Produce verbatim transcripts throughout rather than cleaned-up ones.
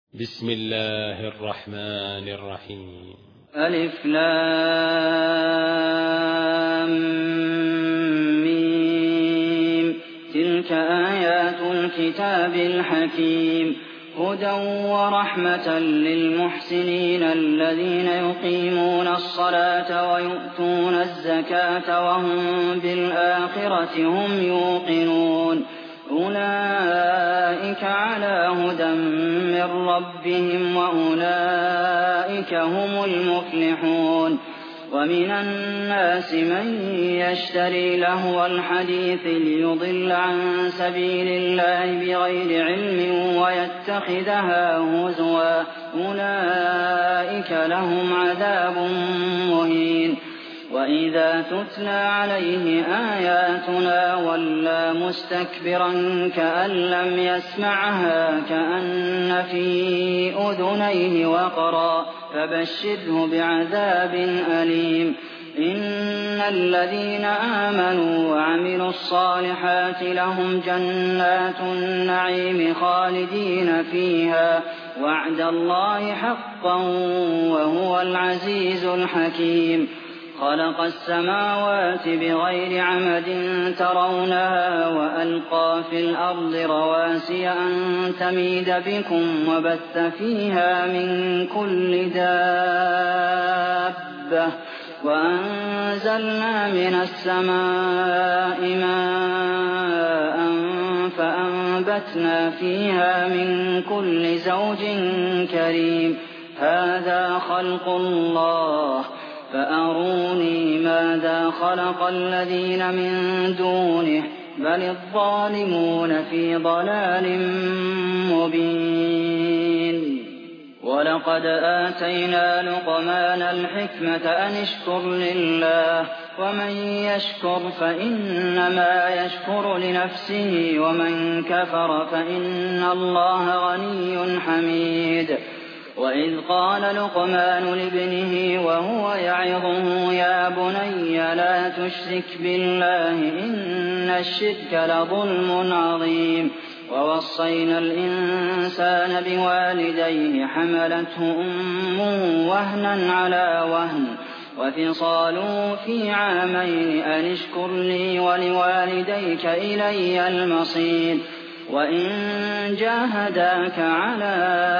بسم الله الرحمن الرحيم. ألف لام ميم. تلك آيات الكتاب الحكيم، هدى ورحمة للمحسنين الذين يقيمون الصلاة ويؤتون الزكاة وهم بالآخرة هم يوقنون. أولئك على هدى من ربهم وأولئك هم المفلحون. ومن الناس من يشتري لهو الحديث ليضل عن سبيل الله بغير علم ويتخذها هزوا، أولئك لهم عذاب مهين. وإذا تتلى عليه آياتنا ولى مستكبرا كأن لم يسمعها كأن في أذنيه وقرا، فبشره بعذاب أليم. إن الذين آمنوا وعملوا الصالحات لهم جنات النعيم خالدين فيها، وعد الله حقا وهو العزيز الحكيم. خلق السماوات بغير عمد ترونها وألقى في الأرض رواسي أن تميد بكم وبث فيها من كل دابة، وأنزلنا من السماء ماء فأنبتنا فيها من كل زوج كريم. هذا خلق الله، فأروني ماذا خلق الذين من دونه، بل الظالمون في ضلال مبين. ولقد آتينا لقمان الحكمة أن اشكر لله، ومن يشكر فإنما يشكر لنفسه، ومن كفر فإن الله غني حميد. وإذ قال لقمان لابنه وهو يعظه يا بني لا تشرك بالله إن الشرك لظلم عظيم. ووصينا الإنسان بوالديه حملته أمه وهنا على وهن وفصاله في عامين أن اشكر لي ولوالديك إلي المصير. وإن جاهداك على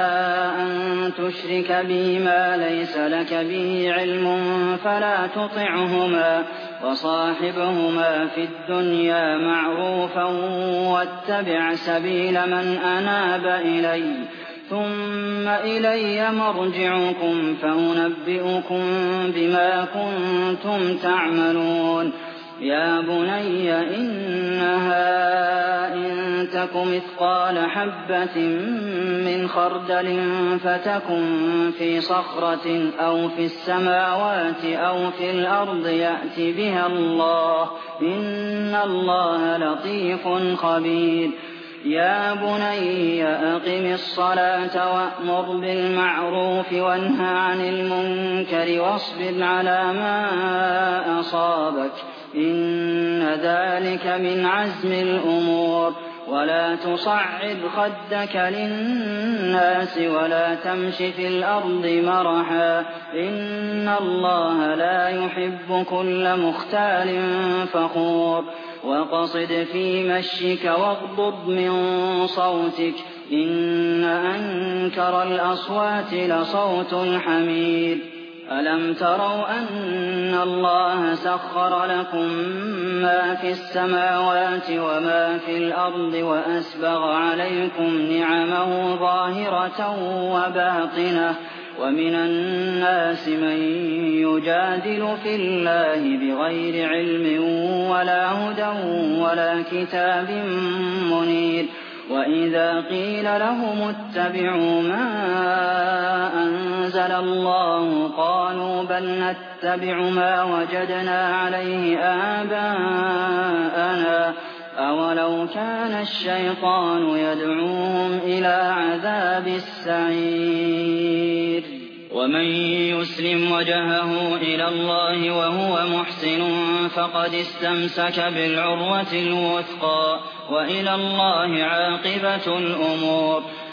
أن تشرك بي ما ليس لك به علم فلا تطعهما، وصاحبهما في الدنيا معروفا واتبع سبيل من أناب إلي، ثم إلي مرجعكم فأنبئكم بما كنتم تعملون. يا بني إنها إن تك مثقال حبة من خردل فتكن في صخرة أو في السماوات أو في الأرض يأت بها الله، إن الله لطيف خبير. يا بني أقم الصلاة وأمر بالمعروف وانه عن المنكر واصبر على ما أصابك، إن ذلك من عزم الأمور. ولا تصعد خدك للناس ولا تمش في الأرض مرحا، إن الله لا يحب كل مختال فخور. وقصد في مشيك واغضض من صوتك، إن أنكر الأصوات لصوت الحمير. ألم تروا أن الله سخر لكم ما في السماوات وما في الأرض وأسبغ عليكم نعمه ظاهرة وباطنة، ومن الناس من يجادل في الله بغير علم ولا هدى ولا كتاب منير. وإذا قيل لهم اتبعوا ما أنزل الله قالوا بل نتبع ما وجدنا عليه آباءنا، أولو كان الشيطان يدعوهم إلى عذاب السعير. ومن يسلم وجهه إلى الله وهو محسن فقد استمسك بالعروة الوثقى، وإلى الله عاقبة الأمور.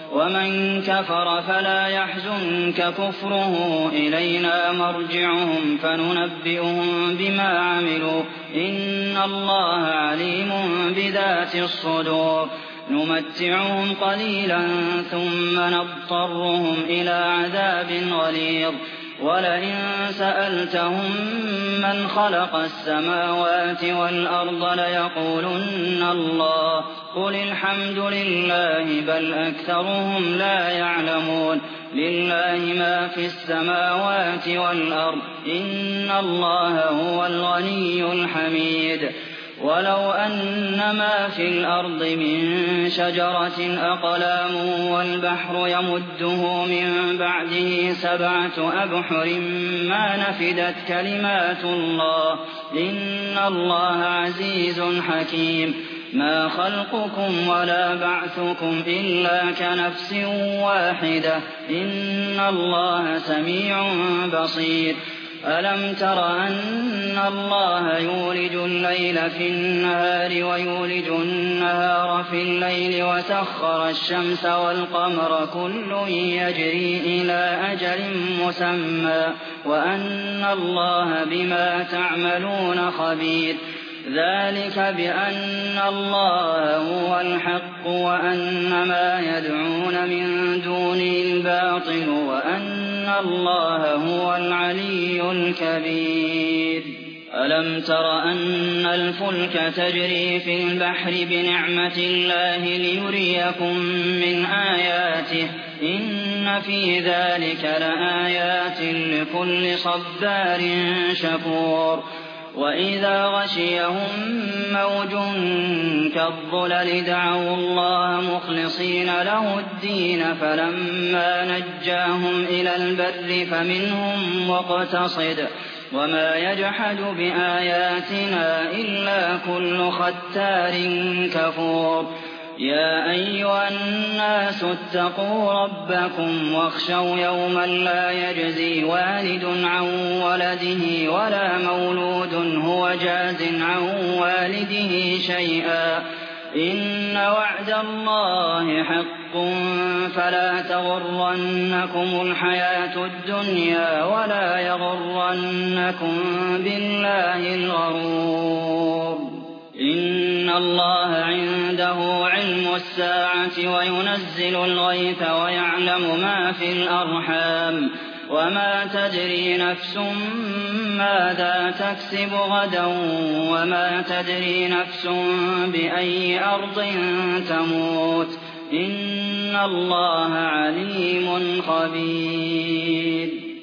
ومن كفر فلا يحزنك كفره إلينا مرجعهم فننبئهم بما عملوا إن الله عليم بذات الصدور نمتعهم قليلا ثم نضطرهم إلى عذاب غليظ ولئن سألتهم من خلق السماوات والأرض ليقولن الله قل الحمد لله بل أكثرهم لا يعلمون لله ما في السماوات والأرض إن الله هو الغني الحميد ولو أن ما في الأرض من شجرة أقلام والبحر يمده من بعده سبعة أبحر ما نفدت كلمات الله إن الله عزيز حكيم ما خلقكم ولا بعثكم إلا كنفس واحدة إن الله سميع بصير ألم تر أن الله يولج الليل في النهار ويولج النهار في الليل وسخر الشمس والقمر كل يجري إلى أجل مسمى وأن الله بما تعملون خبير ذلك بأن الله هو الحق وأن ما يدعون من دونه الباطل وأن الله هو العلي الكبير ألم تر أن الفلك تجري في البحر بنعمة الله ليريكم من آياته إن في ذلك لآيات لكل صبار شكور وإذا غشيهم موج كالظلل دعوا الله مخلصين له الدين فلما نجاهم إلى البر فمنهم مقتصد وما يجحد بآياتنا إلا كل ختار كفور يا أيها الناس اتقوا ربكم واخشوا يوما لا يجزي والد عن ولده ولا مولود هو جاز عن والده شيئا إن وعد الله حق فلا تغرنكم الحياة الدنيا ولا يغرنكم بالله الغرور إن الله عنده علم الساعة وينزل الغيث ويعلم ما في الأرحام وما تدري نفس ماذا تكسب غدا وما تدري نفس بأي أرض تموت إن الله عليم خبير